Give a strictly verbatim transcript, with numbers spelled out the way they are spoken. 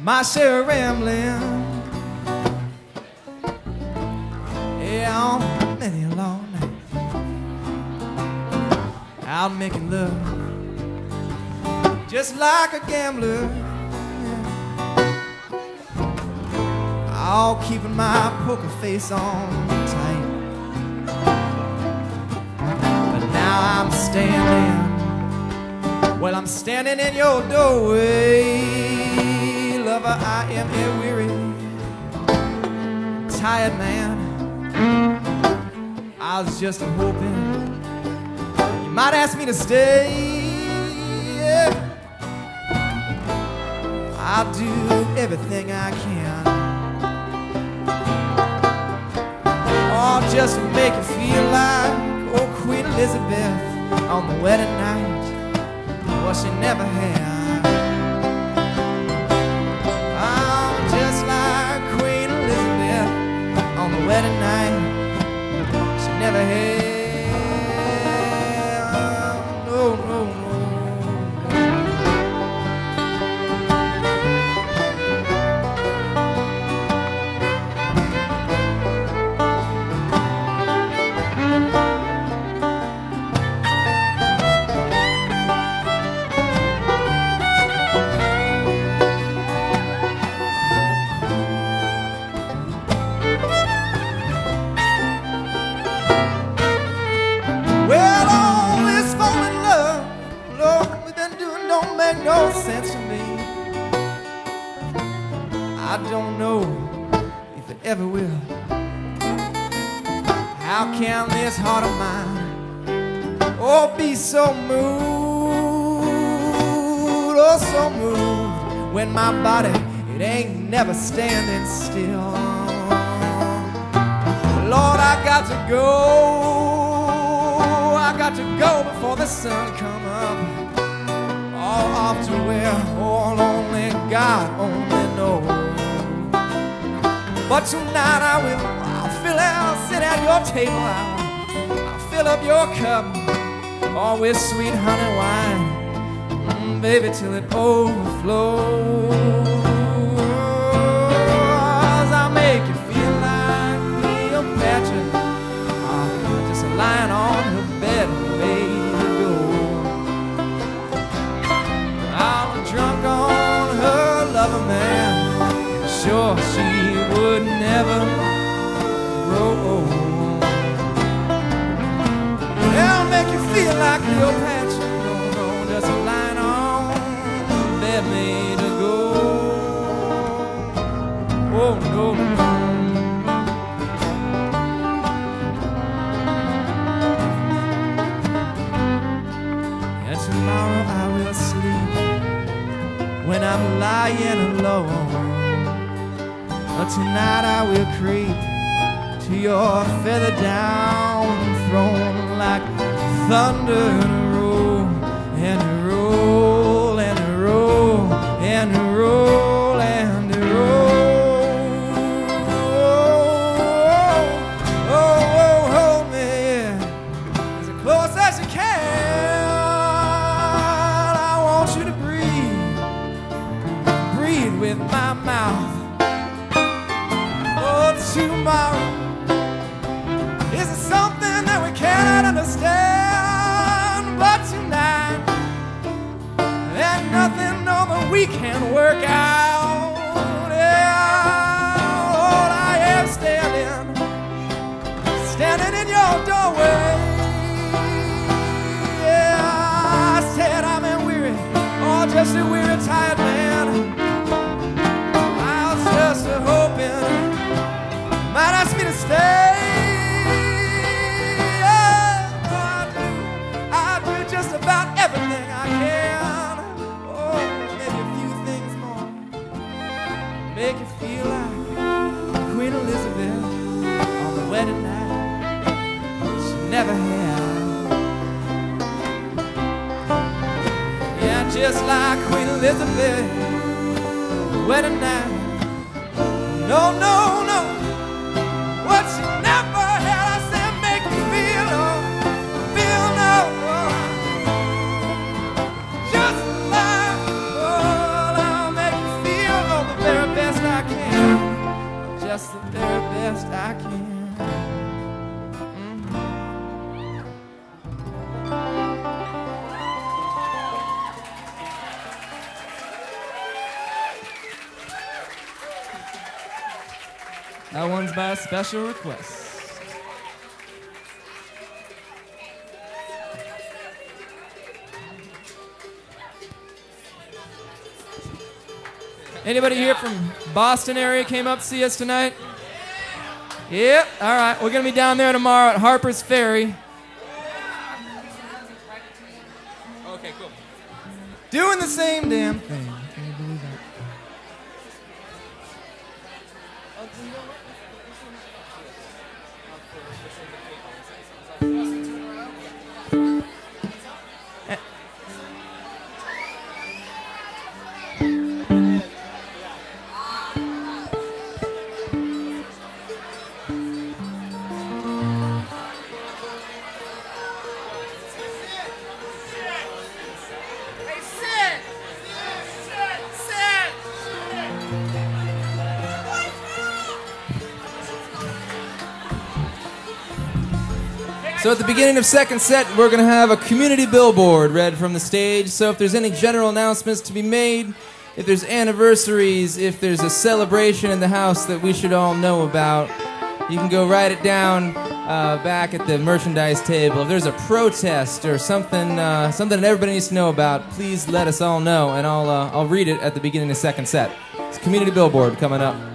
my share of rambling. Yeah, on many a long night, out making love, just like a gambler. Yeah. All keeping my poker face on tight. But now I'm standing, well, I'm standing in your doorway. Lover, I am a weary, tired man. I was just hoping you might ask me to stay. Yeah. I'll do everything I can, oh, just to make you feel like old Queen Elizabeth on the wedding night. Well, she never had. I'm just like Queen Elizabeth on the wedding night. She never had. No, no, no. No sense to me. I don't know if it ever will. How can this heart of mine, oh, be so moved, oh, so moved, when my body, it ain't never standing still. Lord, I got to go, I got to go before the sun come up. All off to where, oh, only God only knows. But tonight I will, I'll fill out, sit at your table, I'll, I'll fill up your cup, all with sweet honey wine, mm, baby, till it overflows. I'll make you feel like Cleopatra, oh, just lying on her bed, baby. Drunk on her lover, man, sure she would never grow old. They'll make you feel like Cleopatra, no, no, just lying on the bed made of gold. Oh, no, no. And tomorrow I will sleep when I'm lying alone. But tonight I will creep to your feather down throne like thunder and roll and roll and roll and roll and roll. Oh, oh, oh, hold me as close as you can. I want you to with my mouth. Oh, tomorrow is something that we cannot understand, but tonight there's nothing no that we can work out. Yeah, Lord, I am standing, standing in your doorway. Yeah, I said I'm a weary, oh, just a weary, tired man. Just hoping might ask me to stay. Yeah, I do, I do just about everything I can. Oh, maybe a few things more, make you feel like Queen Elizabeth on the wedding night she never had. Yeah, just like Queen Elizabeth wedding night. No, no, no, what she never had, I said, make me feel, oh, feel no, oh, just like, oh, I'll make you feel, oh, just the very best I can. That one's by special request. Anybody here from Boston area came up to see us tonight? Yep, all right. We're going to be down there tomorrow at Harper's Ferry. Okay, cool. Doing the same damn thing. Can you believe that? So at the beginning of second set, we're going to have a community billboard read from the stage. So if there's any general announcements to be made, if there's anniversaries, if there's a celebration in the house that we should all know about, you can go write it down uh, back at the merchandise table. If there's a protest or something uh, something that everybody needs to know about, please let us all know, and I'll, uh, I'll read it at the beginning of second set. It's a community billboard coming up.